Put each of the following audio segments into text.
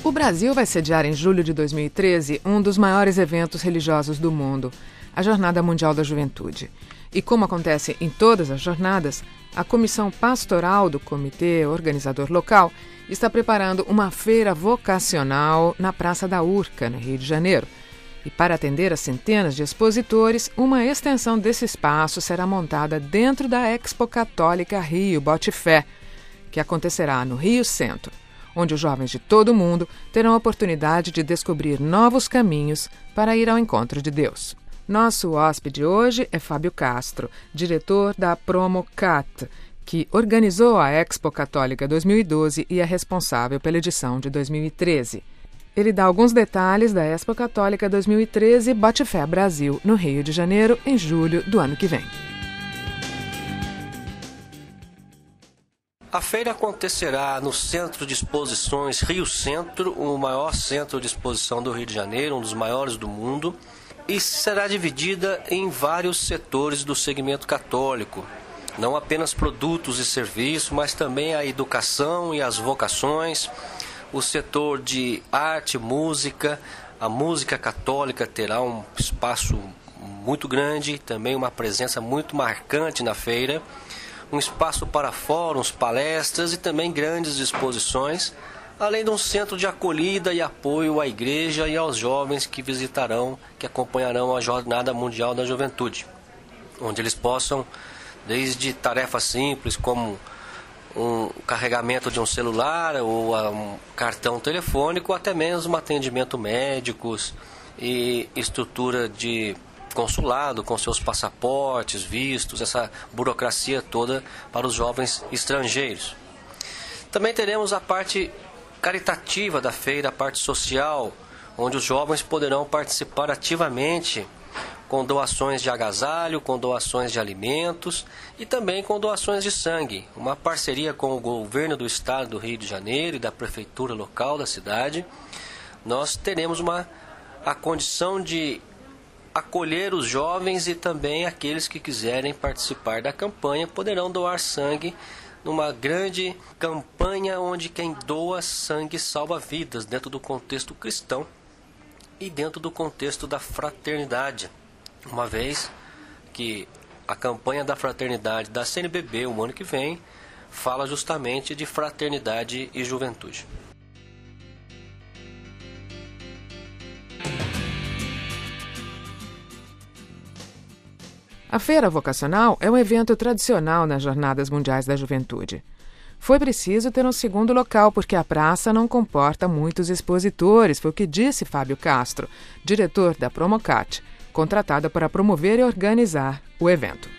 O Brasil vai sediar em julho de 2013 um dos maiores eventos religiosos do mundo, a Jornada Mundial da Juventude. E como acontece em todas as jornadas, a comissão pastoral do comitê organizador local está preparando uma feira vocacional na Praça da Urca, no Rio de Janeiro. E para atender a centenas de expositores, uma extensão desse espaço será montada dentro da Expo Católica Rio Bote Fé, que acontecerá no Rio Centro, onde os jovens de todo o mundo terão a oportunidade de descobrir novos caminhos para ir ao encontro de Deus. Nosso hóspede hoje é Fábio Castro, diretor da Promocat, que organizou a Expo Católica 2012 e é responsável pela edição de 2013. Ele dá alguns detalhes da Expo Católica 2013 Bote Fé Brasil, no Rio de Janeiro, em julho do ano que vem. A feira acontecerá no Centro de Exposições Rio Centro, o maior centro de exposição do Rio de Janeiro, um dos maiores do mundo, e será dividida em vários setores do segmento católico. Não apenas produtos e serviços, mas também a educação e as vocações, o setor de arte, música. A música católica terá um espaço muito grande, também uma presença muito marcante na feira, um espaço para fóruns, palestras e também grandes exposições, além de um centro de acolhida e apoio à igreja e aos jovens que visitarão, que acompanharão a Jornada Mundial da Juventude, onde eles possam, desde tarefas simples como o carregamento de um celular ou um cartão telefônico, até mesmo atendimento médicos e estrutura de consulado com seus passaportes, vistos, essa burocracia toda para os jovens estrangeiros. Também teremos a parte caritativa da feira, a parte social, onde os jovens poderão participar ativamente com doações de agasalho, com doações de alimentos e também com doações de sangue. Uma parceria com o governo do estado do Rio de Janeiro e da prefeitura local da cidade. Nós teremos a condição de acolher os jovens e também aqueles que quiserem participar da campanha poderão doar sangue numa grande campanha onde quem doa sangue salva vidas dentro do contexto cristão e dentro do contexto da fraternidade. Uma vez que a campanha da fraternidade da CNBB, o ano que vem, fala justamente de fraternidade e juventude. A Feira Vocacional é um evento tradicional nas Jornadas Mundiais da Juventude. Foi preciso ter um segundo local, porque a praça não comporta muitos expositores, foi o que disse Fábio Castro, diretor da Promocat, contratada para promover e organizar o evento.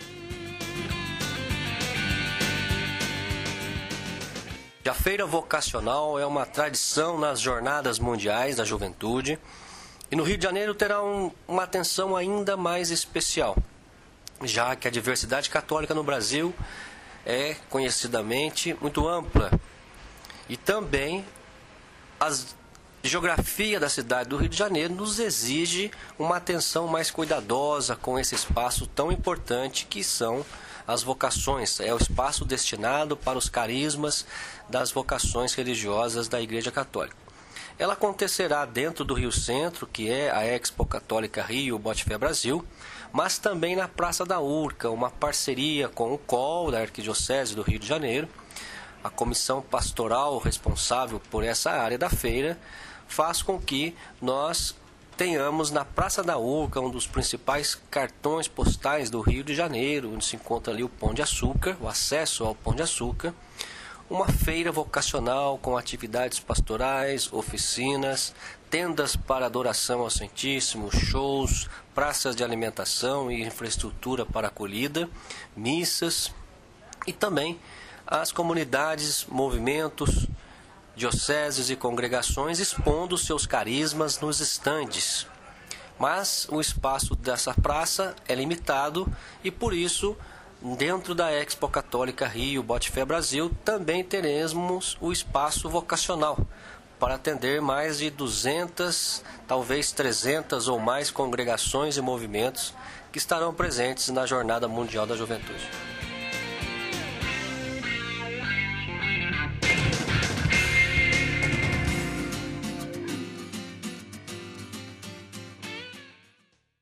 A Feira Vocacional é uma tradição nas Jornadas Mundiais da Juventude e no Rio de Janeiro terá uma atenção ainda mais especial, já que a diversidade católica no Brasil é conhecidamente muito ampla e também a geografia da cidade do Rio de Janeiro nos exige uma atenção mais cuidadosa com esse espaço tão importante que são as vocações. É o espaço destinado para os carismas das vocações religiosas da Igreja Católica. Ela acontecerá dentro do Rio Centro, que é a Expo Católica Rio Bote Fé Brasil, mas também na Praça da Urca, uma parceria com o COL da Arquidiocese do Rio de Janeiro. A comissão pastoral responsável por essa área da feira faz com que nós tenhamos na Praça da Urca, um dos principais cartões postais do Rio de Janeiro, onde se encontra ali o Pão de Açúcar, o acesso ao Pão de Açúcar, uma feira vocacional com atividades pastorais, oficinas, tendas para adoração ao Santíssimo, shows, praças de alimentação e infraestrutura para acolhida, missas e também as comunidades, movimentos, dioceses e congregações expondo seus carismas nos estandes. Mas o espaço dessa praça é limitado e por isso, dentro da Expo Católica Rio Bote Fé Brasil, também teremos o espaço vocacional para atender mais de 200, talvez 300 ou mais congregações e movimentos que estarão presentes na Jornada Mundial da Juventude.